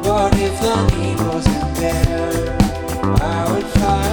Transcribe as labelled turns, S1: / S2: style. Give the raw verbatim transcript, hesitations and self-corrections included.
S1: But if the need wasn't there, I would fly